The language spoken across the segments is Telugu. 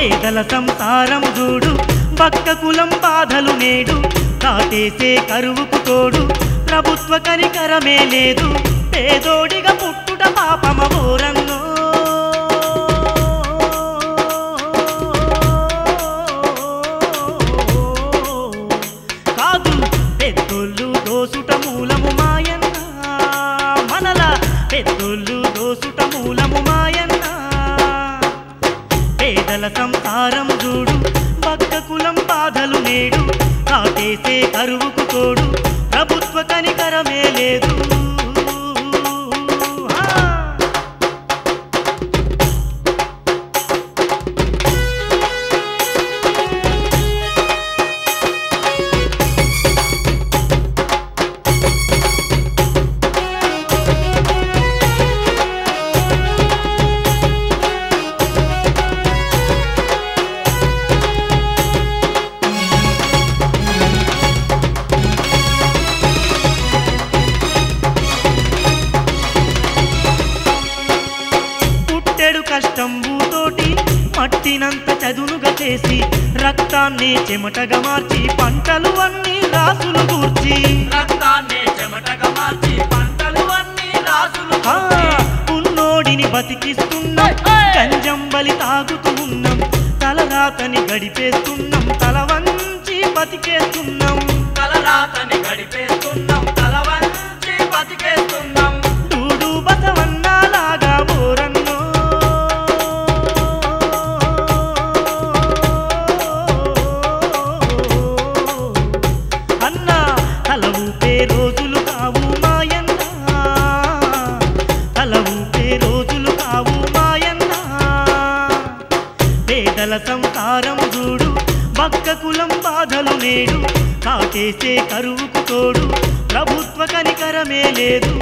పేదల సంసారం చూడు భక్త కులం బాధలు నేడు కాటేసే కరువుకు తోడు ప్రభుత్వ కనికరమే లేదు పేదోడిగా పుట్టుట పాపమ ఓరన్నో కాదు పెద్దోళ్ళు దోసుట మూలము మాయన్న మనల పెద్దోళ్ళు దోసుట మూలము మాయన్న పేదల సంసారం చూడు భక్త కులం బాధలు నేడు కాటేసే కరువుకు తోడు ప్రభుత్వ కనికరమే లేదు కష్టంబుతోటి మట్టినంత చదునుగా చేసి రక్తాన్ని చెమటగా మార్చి పంటలు అన్ని రాసులు కూర్చి రక్తాన్ని చెమటగా మార్చి పంటలు అన్ని రాసులు ఉన్నోడిని బతికిస్తున్నాం గంజంబలి తాగుతూ ఉన్నాం తలరాతని గడిపేస్తున్నాం తల వంచి బతికేస్తున్నాం తలరాతని గడిపేస్తున్నాం తల వంచి బతికేస్తున్నాం చూడు బసవన్నాలాగా ఓరన్నో తల ఊపే రోజులు కావు మాయన్న తల ఊపే రోజులు కావు మాయన్న పేదల సంసారం చూడు భక్త కులం బాధలు నేడు కాటేసే కరువుకు తోడు ప్రభుత్వ కనికరమే లేదు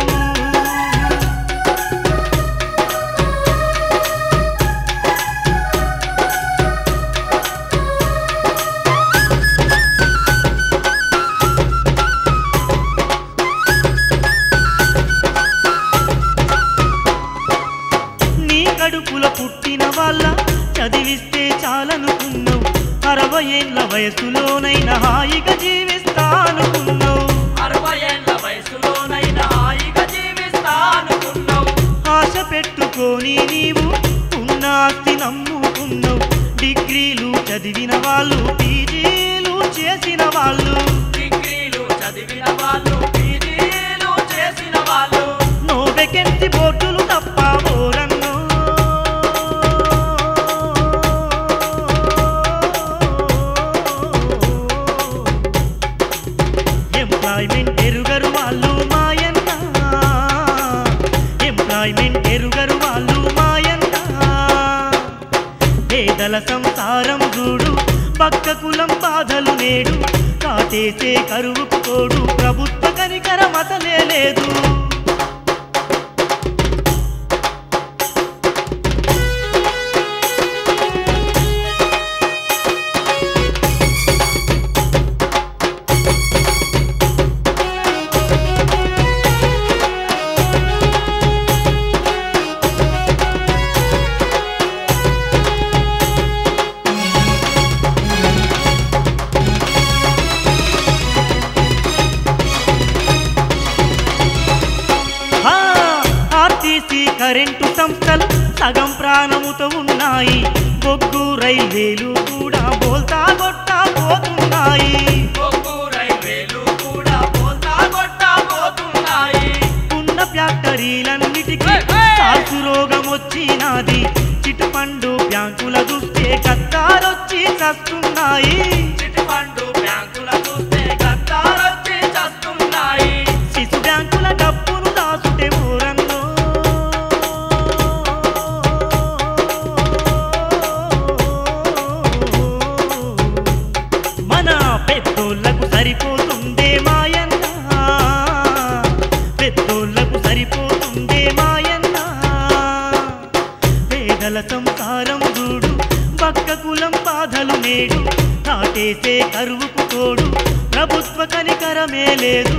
కడుపుల పుట్టిన వాళ్ళ చదివిస్తే చాలనుకున్నావు 60 ఏళ్ల వయసులోనైనా హాయిగా జీవిస్తానుకున్నావు 60 ఏళ్ల వయసులోనైనా హాయిగా జీవిస్తానుకున్నావు ఆశ పెట్టుకొని నీవు ఉన్న ఆస్తి నమ్ముకున్నావు డిగ్రీలు చదివిన వాళ్ళు పీజీలు చేసిన వాళ్ళు డిగ్రీలు చదివిన వాళ్ళు పీజీలు చేసిన వాళ్ళు నో వేకెన్సీ బోర్డులు తప్ప ఓరన్నో ఎంప్లాయ్మెంట్ ఎరుగరు వాళ్ళు మాయన్న ఎంప్లాయ్మెంట్ ఎరుగరు వాళ్ళు మాయన్న పేదల సంసారం చూడు భక్త కులం బాధలు నేడు కాటేసే కరువుకు తోడు ప్రభుత్వ కనికరం అసలే లేదు కరెంటు సంస్థలు సగం ప్రాణముతో ఉన్నాయి బొగ్గు రైల్వేలు కూడా బోల్తా కొట్టా పోతున్నాయి బొగ్గు రైల్వేలు కూడా బోల్తా కొట్టా పోతున్నాయి ఉన్న ఫ్యాక్టరీలన్నిటికీ కాసు రోగం వచ్చినది చిటుపండు బ్యాంకుల చూస్తే గద్దారొచ్చి చస్తున్నాయి చిటుపండు బ్యాంకుల చూస్తే గద్దారొచ్చి చస్తున్నాయి శిశు బ్యాంకుల డబ్బును దాసుటే ఊరన్నో మన పెద్దోళ్లకు సరిపోతుందే మాయన్న పెద్దోళ్లకు సరిపోతుందే మాయన్న పేదల సంసారం చూడు భక్త కులం బాధలు నేడు కాటేసే కరువుకు తోడు ప్రభుత్వ కనికరమే లేదు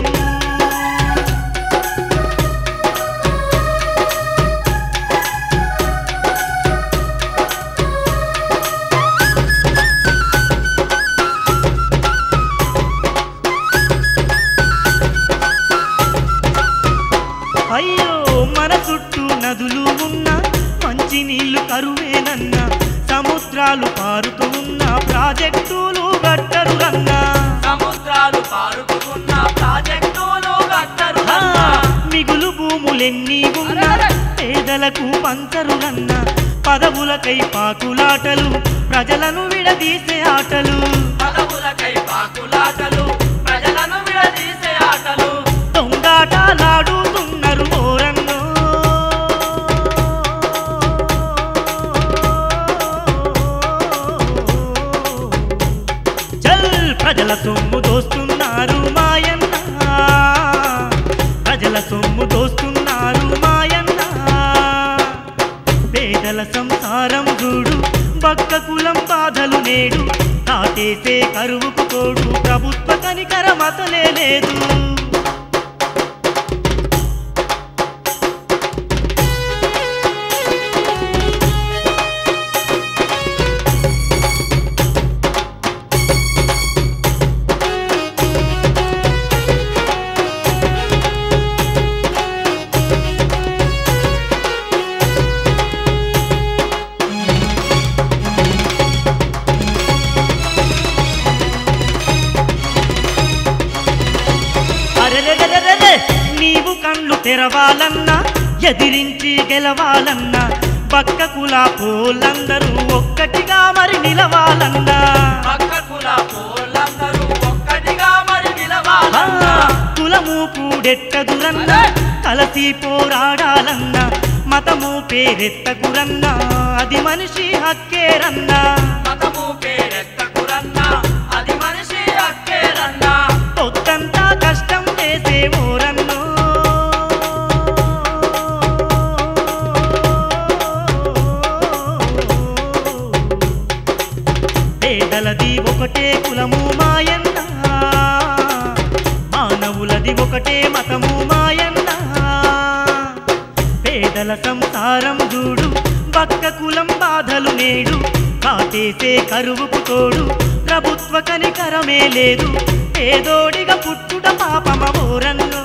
పారుతూ ఉన్న ప్రాజెక్టులు గట్టరు రన్నా సముద్రాలు పారుతున్న ప్రాజెక్టులు కట్టరు ఆ, రన్నా. మిగులు భూములెన్ని ఉన్నా పేదలకు పంచరు రన్నా పదవులకై పాకులాటలు ప్రజలను విడదీసే ఆటలు పదవులకై పాకులాటలు ప్రజలను విడదీసే ఆటలు. దొంగాటలాడుతున్నారు ఓరన్నో చల్ ప్రజల సొమ్ము దోస్తున్నారు మాయన్న ప్రజల సొమ్ము దోస్తున్నారు మాయన్న పేదల సంసారం చూడు బక్క కులం బాధలు నేడు కాటేసే కరువుకు తోడు ప్రభుత్వ కనికరం అసలే లేదు అరెరెరెరెరె! నీవు కళ్ళు తెరవాలన్నా ఎదిరించి గెలవాలన్నా పక్క కులా పోలందరూ ఒక్కటిగా మరి నిలవాలన్నా పక్క కుల పోలందరూ ఒక్కటిగా మరి ఆ, నిలవాలన్నా. కులము కూడెట్టదురన్నా కలసి పోరాడాలన్నా మతము పేరెత్తకురన్నా అది మనిషి హక్కేరన్నా మతము పేరెత్తకురన్నా అది మనిషి హక్కేరన్నా. పొద్దంతా కష్టం చేసే ఓరన్నో పేదలది ఒకటే కులము మాయన్న మానవులది ఒకటే మతము మాయన్న పేదల సంసారం చూడు బక్క కులం బాధలు నేడు కాటేసే కరువుకు తోడు ప్రభుత్వ కనికరమే లేదు పేదోడిగా పుట్టుట పాపమ ఓరన్నో